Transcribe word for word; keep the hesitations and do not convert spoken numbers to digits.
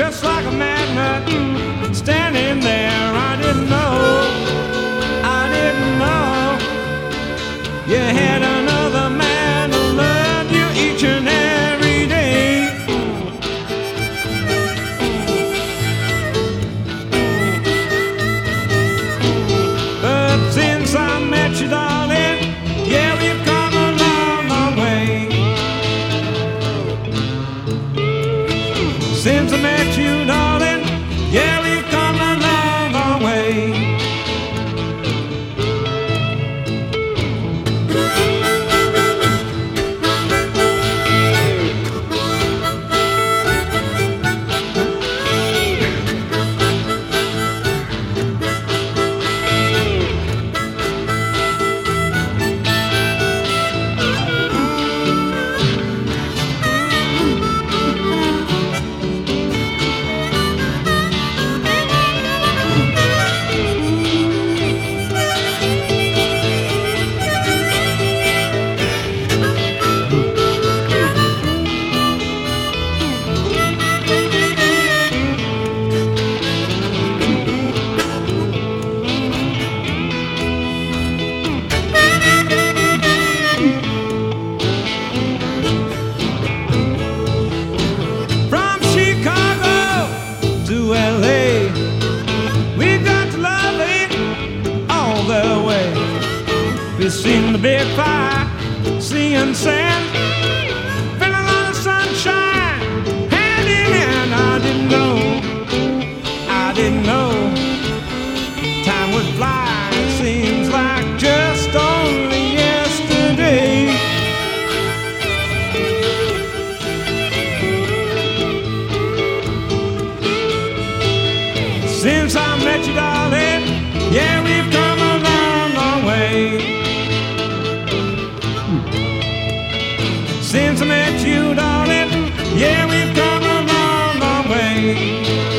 just like a magnet, standing there. I didn't know, I didn't know you had another man who loved you each and every day. But since I met you, darling, yeah, we've come a long, long way. Since I met you, darling, yeah, we've come a long, long way. We seen the big fire, seeing sand, feeling all the sunshine, hand in hand. I didn't know, I didn't know time would fly. It seems like just only yesterday. Since I met you, darling, yeah, we've come a long, long way. Since I met you, darling, yeah, we've come a long, long way.